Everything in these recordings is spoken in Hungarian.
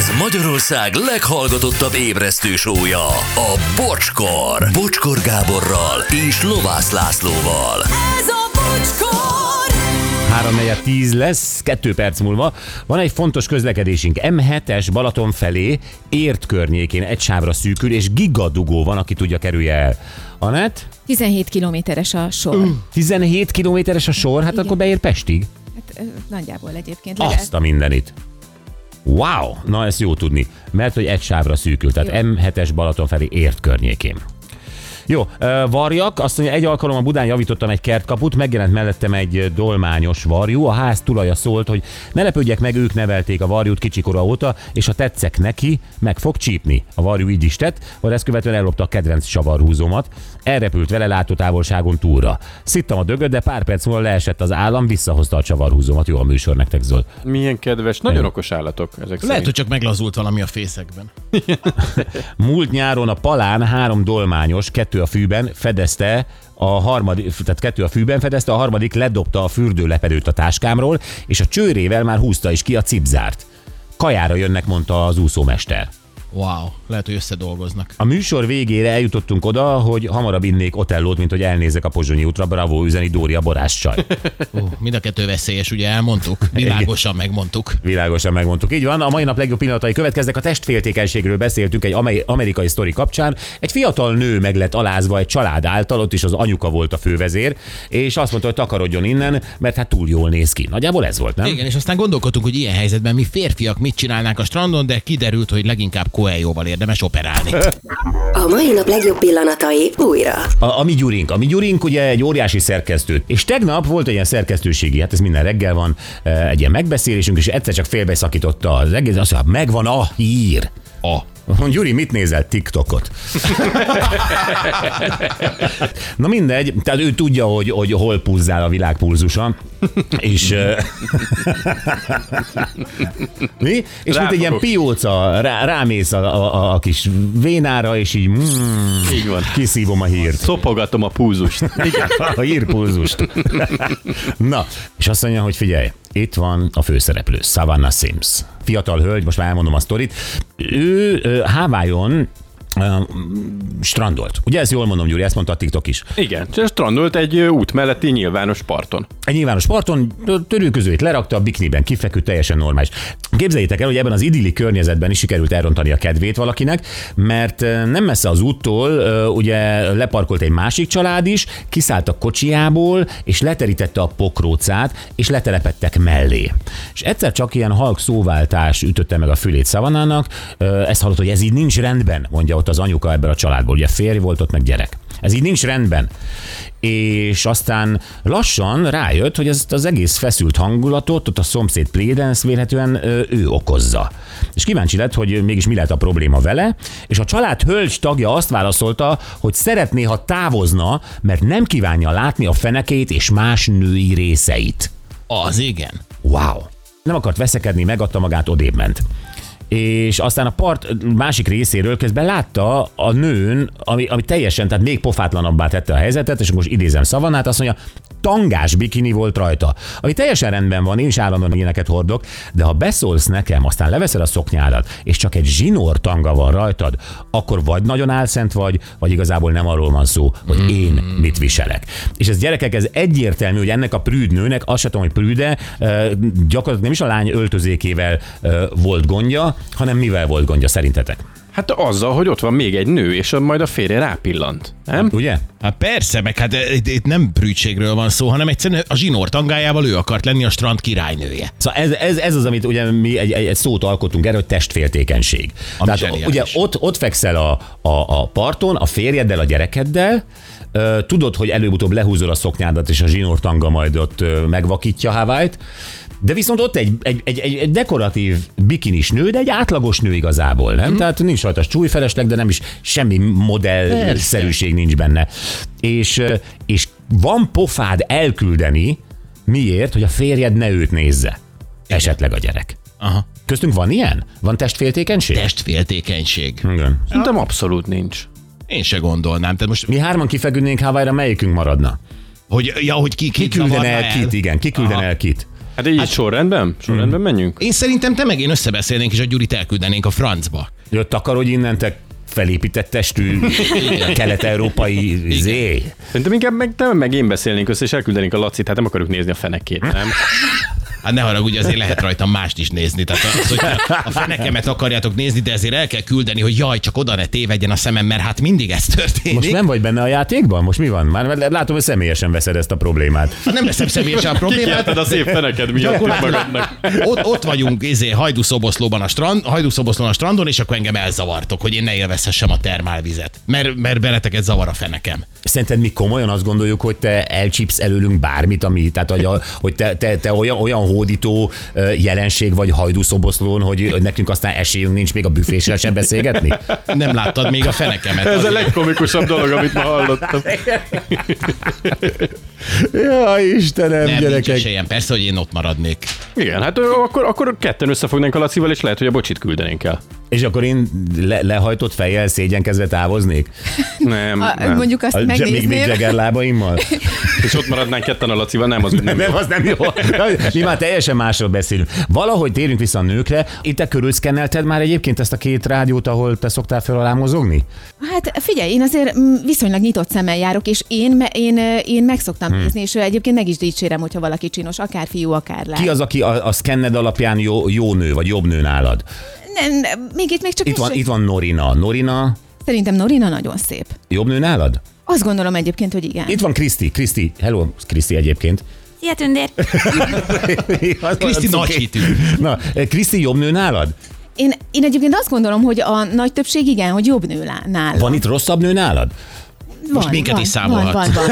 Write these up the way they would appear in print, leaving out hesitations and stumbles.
Ez Magyarország leghallgatottabb ébresztő show-ja, a Bocskor. Bocskor Gáborral és Lovász Lászlóval. Ez a Bocskor! 3:10 lesz, 2 perc múlva. Van egy fontos közlekedésünk. M7-es Balaton felé, Ért környékén egy sávra szűkül, és gigadugó van, aki tudja, kerülje el. Anett? 17 kilométeres a sor. 17 kilométeres a sor? Hát igen. Akkor beér Pestig. Hát nagyjából egyébként. Azt a mindenit. Wow, na ezt jó tudni, mert hogy egy sávra szűkül, tehát Jó. M7-es Balaton felé, Ért környékén. Jó, varjak, azt mondja, egy alkalommal Budán javítottam egy kertkaput, megjelent mellettem egy dolmányos varjú, a ház tulaja szólt, hogy ne lepődjek meg, ők nevelték a varjút kicsikora óta, és ha tetszek neki, meg fog csípni. A varjú így is tett, vagy ezt követően ellopta a kedvenc savarhúzómat, elrepült vele látótávolságon túlra. Szittam a dögöt, de pár perc múlva leesett az állam, visszahozta a csavarhúzómat. Jó a műsor nektek, Zol. Milyen kedves, nagyon okos állatok ezek Lehet, szerint. hogy csak meglazult valami a fészekben. Múlt nyáron a Palán 3 dolmányos, 2 a fűben fedezte a harmadik, tehát 2 a fűben fedezte, a harmadik ledobta a fürdőlepedőt a táskámról, és a csőrével már húzta is ki a cipzárt. Kajára jönnek, mondta az úszómester. Wow, lehet, hogy összedolgoznak. A műsor végére eljutottunk oda, hogy hamarabb innék Otellót, mint hogy elnézek a Pozsonyi útra. Bravo, üzeni Dóri, a boráscsaj. Mind a kettő veszélyes, ugye elmondtuk? Világosan megmondtuk. Világosan megmondtuk. Így van, a mai nap legjobb pillanatai következnek. A testféltékenységről beszéltünk egy amerikai sztori kapcsán. Egy fiatal nő meg lett alázva egy család által, ott is az anyuka volt a fővezér, és azt mondta, hogy takarodjon innen, mert hát túl jól néz ki. Nagyjából ez volt, nem? Igen, és aztán gondolkodtunk, hogy ilyen helyzetben mi férfiak mit csinálnánk a strandon, de kiderült, hogy leginkább Coelhoval érdemes operálni. A mai nap legjobb pillanatai újra. A mi Gyurink ugye egy óriási szerkesztő. És tegnap volt egy ilyen szerkesztőségi, hát ez minden reggel van, egy ilyen megbeszélésünk, és egyszer csak félbeszakította az egész, azt mondja, megvan a hír. Gyuri, mit nézel? TikTokot. Na mindegy, tehát ő tudja, hogy hol pulzál a világ pulzusa, és mi? És mint egy ilyen pióca, rámész a kis vénára, és így Így van. kiszívom a hírt. Szopogatom a púzust. Igen. A hírpulzust. Na, és azt mondja, hogy figyelj, itt van a főszereplő, Savannah Sims. Fiatal hölgy, most már elmondom a sztorit. Ő Hawaiion strandolt. Ugye ezt jól mondom, Gyuri, ezt mondta a TikTok is. Igen, strandolt egy út melletti nyilvános parton. Egy nyilvános parton törőközőit lerakta, a bikiniben kifeküdt, teljesen normális. Képzeljétek el, hogy ebben az idilli környezetben is sikerült elrontani a kedvét valakinek, mert nem messze az úttól ugye leparkolt egy másik család is, kiszállt a kocsiából, és leterítette a pokrócát, és letelepettek mellé. És egyszer csak ilyen halk szóváltás ütötte meg a fülét Savannahnak, ezt hallott, hogy ez így nincs rendben, mondja ott az anyuka ebből a családból, ugye férj volt ott, meg gyerek. Ez így nincs rendben. És aztán lassan rájött, hogy ezt az egész feszült hangulatot, ott a szomszéd plédens vélhetően ő okozza. És kíváncsi lett, hogy mégis mi lehet a probléma vele, és a család hölgy tagja azt válaszolta, hogy szeretné, ha távozna, mert nem kívánja látni a fenekét és más női részeit. Az igen. Wow! Nem akart veszekedni, megadta magát, odébb ment. És aztán a part másik részéről közben látta a nőn, ami teljesen, tehát még pofátlanabbá tette a helyzetet, és most idézem Savannát, azt mondja, tangás bikini volt rajta. Ami teljesen rendben van, én is állandóan ilyeneket hordok, de ha beszólsz nekem, aztán leveszed a szoknyádat, és csak egy zsinór tanga van rajtad, akkor vagy nagyon álszent vagy igazából nem arról van szó, hogy én mit viselek. És ez gyerekek, ez egyértelmű, hogy ennek a prűd nőnek, azt sem tudom, hogy prűde, gyakorlatilag nem is a lány öltözékével volt gondja, hanem mivel volt gondja szerintetek? Hát azzal, hogy ott van még egy nő, és majd a férje rápillant. Nem? Ugye? Hát persze, meg hát itt nem prűdségről van szó, hanem egyszerűen a zsinór tangájával ő akart lenni a strand királynője. Szóval ez az, amit ugye mi egy szót alkotunk erre, hogy testféltékenység. Tehát ugye ott fekszel a parton, a férjeddel, a gyerekeddel, tudod, hogy előbb-utóbb lehúzol a szoknyádat, és a zsinór tanga majd ott megvakítja Hawaii-t, de viszont ott egy dekoratív bikinis nő, de egy átlagos nő igazából, nem? Tehát nincs rajta súlyfelesleg, de nem is semmi modellszerűség nincs benne. És van pofád elküldeni, miért? Hogy a férjed ne őt nézze. Esetleg a gyerek. Aha. Köztünk van ilyen? Van testféltékenység? Testféltékenység. Igen. Szerintem abszolút nincs. Én se gondolnám. Tehát most Mi 3 kifeküdnénk Hawaii-ra, melyikünk maradna? hogy ki Ki küldene el kit, igen, ki küldene el kit? Hát így sorrendben? Sorrendben menjünk? Én szerintem te meg én összebeszélnénk, és a Gyurit elküldenénk a francba. Jött akar, hogy innen te felépített testű kelet-európai zé. Szerintem inkább meg én beszélnénk össze, és elküldenénk a Lacit, hát nem akarjuk nézni a fenekét, nem? Hát ne haragudj, azért lehet rajtam mást is nézni. Tehát az, hogy a fenekemet akarjátok nézni, de ezért el kell küldeni, hogy jaj, csak oda ne tévedjen a szemem, mert hát mindig ez történik. Most nem vagy benne a játékban? Most mi van? Már látom, hogy személyesen veszed ezt a problémát. Nem leszem személyesen a problémát. Kikérted a szép feneked miatt magadnak. Ott vagyunk Hajdúszoboszlón a strandon, és akkor engem elzavartok, hogy én ne élvezhessem a termálvizet. Mert beleteket zavar a fenekem. Szerinted mi komolyan azt gondoljuk, hogy te elcsípsz előlünk bármit, tehát hogy te olyan hódító jelenség vagy Hajdúszoboszlón, hogy nekünk aztán esélyünk nincs még a büféssel sem beszélgetni? Nem láttad még a fenekemet. Ez a legkomikusabb dolog, amit ma hallottam. Ja, Istenem, Nem, nincs gyerekek. esélyem. Persze, hogy én ott maradnék. Igen, hát akkor ketten összefognánk a Lacival, és lehet, hogy a bocsit küldenénk el. És akkor én lehajtott fejjel szégyenkezve távoznék? Nem. Mondjuk azt Még megnézném. Jagger lábaimmal? És ott maradnánk ketten a Lacival, nem, az nem. Nem, az nem jó. Mi már teljesen másról beszélünk. Valahogy térünk vissza a nőkre. Itt te körülszkennelted már egyébként ezt a két rádiót, ahol te szoktál fel alá mozogni? Hát figyelj, én azért viszonylag nyitott szemmel járok, és én meg szoktam nézni, és egyébként meg is dicsérem, hogyha valaki csinos, akár fiú, akár lány. Ki az, aki a szkenned alapján jó nő, vagy jobb nő nálad? Nem, még csak Itt van Norina. Norina Szerintem Norina nagyon szép. jobb nő nálad? Azt gondolom egyébként, hogy igen. Itt van Kriszti. Hello, Kriszti egyébként. Szia, Tündér! Kriszti nagy hitű. Na, Kriszti jobb nő nálad? Én egyébként azt gondolom, hogy a nagy többség igen, hogy jobb nő nála. Van itt rosszabb nő nálad? Most minket is számolhatsz. Van.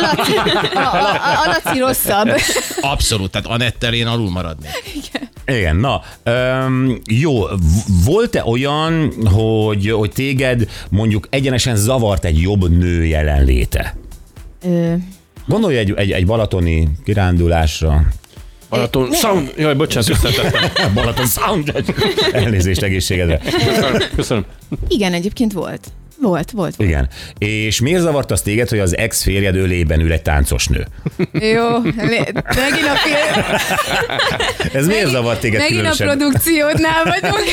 A Laci rosszabb. Abszolút, tehát Anettel én alul maradnék. Igen, na, jó, volt-e olyan, hogy téged mondjuk egyenesen zavart egy jobb nő jelenléte? Gondolj egy balatoni kirándulásra. Balaton Sound. Jaj, bocsánat, összetettem. Balaton Sound. Elnézést egészségedre. Köszönöm. Igen, egyébként volt. Volt. Igen. És miért zavart az téged, hogy az ex-férjed ölében ül egy táncos nő? Jó, megint a film. Ez miért zavart téged Megint különösen? a produkciódnál vagyunk.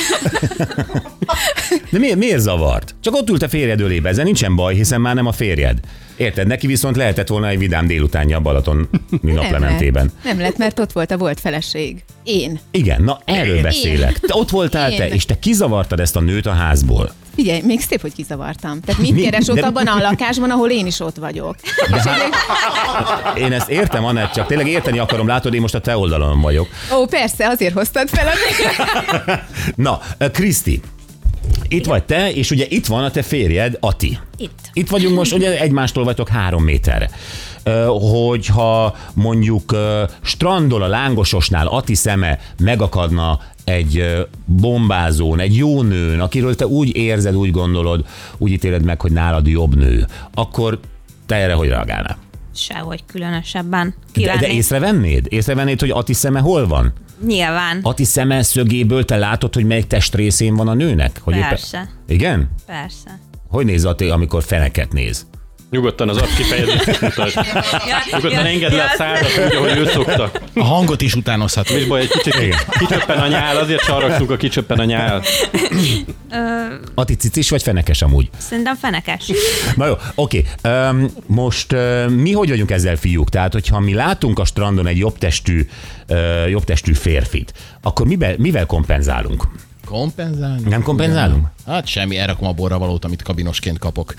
De miért zavart? Csak ott ült a férjed ölébe, ezzel nincsen baj, hiszen már nem a férjed. Érted? Neki viszont lehetett volna egy vidám délutánja a Balatoni naplementében. Nem lett, mert ott volt a volt feleség. Én. Igen, na erről beszélek. Te ott voltál te, és te kizavartad ezt a nőt a házból. Figyelj, még szép, hogy kizavartam. Tehát mit keres ott abban a lakásban, ahol én is ott vagyok? Én ezt értem, Anett, csak tényleg érteni akarom, látod, én most a te oldalon vagyok. Ó, persze, azért hoztad fel a... Na, Kriszti, itt vagy te, és ugye itt van a te férjed, Ati. Itt vagyunk most, ugye egymástól vagytok 3 méterre. Hogyha mondjuk strandol a Lángososnál Ati szeme megakadna egy bombázón, egy jó nőn, akiről te úgy érzed, úgy gondolod, úgy ítéled meg, hogy nálad jobb nő, akkor te erre hogy reagálnál? Sehogy különösebben. De észrevennéd, hogy Ati szeme hol van? Nyilván. Ati szeme szögéből te látod, hogy melyik testrészén van a nőnek? Hogy Persze. Igen? Persze. Hogy néz Ati, amikor feneket néz? Nyugodtan az arckifejezést mutasd. Nyugodtan engedd le a szádat, úgy, ahogy ő szokta. A hangot is utánozhatod. És baj, egy kicsit kicsöppen a nyál, azért sarrakszunk, a kicsöppen a nyál. Ati cicis vagy fenekes amúgy? Szerintem fenekes. Na jó, oké. Most mi hogy vagyunk ezzel, fiúk? Tehát, hogyha mi látunk a strandon egy jobb testű férfit, akkor mivel kompenzálunk? Kompenzálni? Nem kompenzálunk? Hát semmi, elrakom a borravalót, amit kabinosként kapok.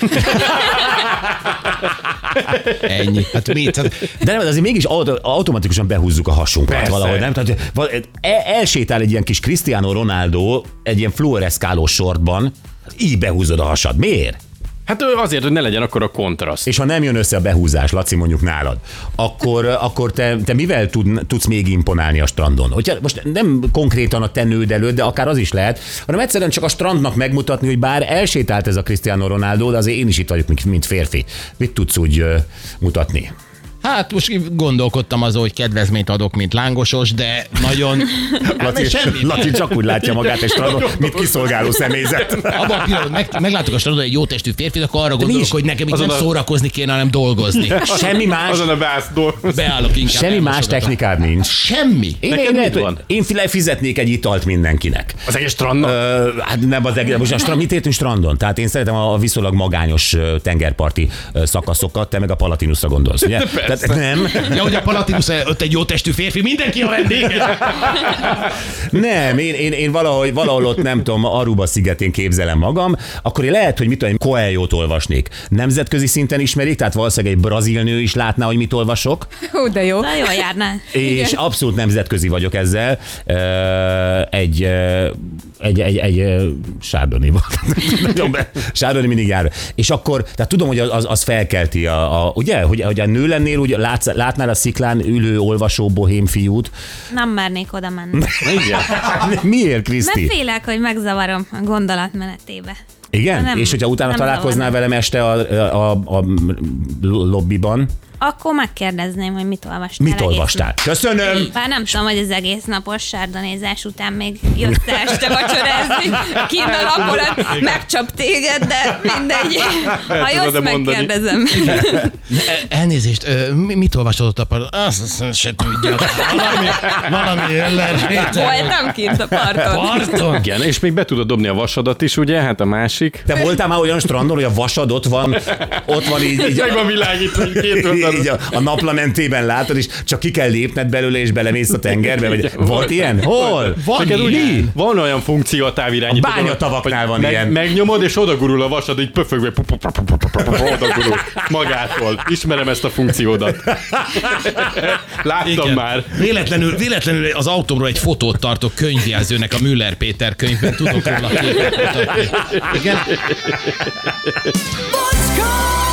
Ennyi. Hát mit? De nem, azért mégis automatikusan behúzzuk a hasunkat. Persze. Valahogy, nem? Tehát elsétál egy ilyen kis Cristiano Ronaldo egy ilyen fluoreszkálós sortban, így behúzod a hasad. Miért? Hát azért, hogy ne legyen akkor a kontraszt. És ha nem jön össze a behúzás, Laci, mondjuk nálad, akkor te mivel tudsz még imponálni a strandon? Hogyha most nem konkrétan a te nőd előtt, de akár az is lehet, hanem egyszerűen csak a strandnak megmutatni, hogy bár elsétált ez a Cristiano Ronaldo, de azért én is itt vagyok, mint férfi. Mit tudsz úgy mutatni? Hát most gondolkodtam azon, hogy kedvezményt adok, mint lángosos, de nagyon... Laci csak úgy látja magát egy strandon, mint kiszolgáló személyzet. Abban a pillanatban meglátok a strandon egy jó testű férfit, akkor arra gondolok, hogy nekem itt nem szórakozni kéne, hanem dolgozni. Semmi más. Azon a beállsz dolgozni. Beállok inkább. Semmi más technikád nincs. Semmi. Én fizetnék egy italt mindenkinek. Az egész strandon? Hát nem az egész. Most mit értünk strandon? Tehát én szeretem a viszonylag magányos tengerparti szakaszokat, te meg a Palatinusra gondolsz, ugye? Tehát nem. Ja, hogy a Palatinus ott egy jó testű férfi, mindenki a vendége. Nem, én valahol ott nem tudom, Aruba szigetén képzelem magam, akkor én lehet, hogy mit tudom, Coelho-t olvasnék. Nemzetközi szinten ismerik, tehát valószínűleg egy brazil nő is látná, hogy mit olvasok. Ó, de jó. Na jól járnál. És abszolút nemzetközi vagyok ezzel. Egy Chardonnay volt. Chardonnay mindig jár. És akkor, tehát tudom, hogy az felkelti ugye, hogy a nő lennél, úgy látnál a sziklán ülő, olvasó bohém fiút. Nem mernék oda menni. Miért, Kriszti? Mert félek, hogy megzavarom a gondolatmenetébe. Igen? Nem, és hogyha utána nem találkoznál zavarnám. velem este a lobbiban, Akkor megkérdezném, hogy mit olvastál. mit olvastál? Köszönöm! Bár nem tudom, hogy az egész napos sárdonézás után még jössz este vacsorázni, kint a lapolat, megcsap téged, de mindegy. Ha jössz, megkérdezem. Elnézést, mit olvasod ott a parton? Azt se tudja. Valami ellentétes. Voltam kint a parton. Parton? Igen, és még be tudod dobni a vasadat is, ugye? Hát a másik. Te voltál már olyan strandon, hogy a vasad ott van így Meg van világítva, hogy két így a naplementében látod, és csak ki kell lépned belőle, és belemész a tengerbe. Vagy volt ilyen? Hol? Van Neked úgy, ilyen? van olyan funkció a távirányító. A bányatavaknál van ilyen. Megnyomod, és odagurul a vasad, így pöfögve. Odagurul magától. Ismerem ezt a funkciódat. Láttam Igen. már. Véletlenül az autómról egy fotót tartok könyvjelzőnek a Müller Péter könyvben. Tudok róla képet mutatni. Igen? Bocskor!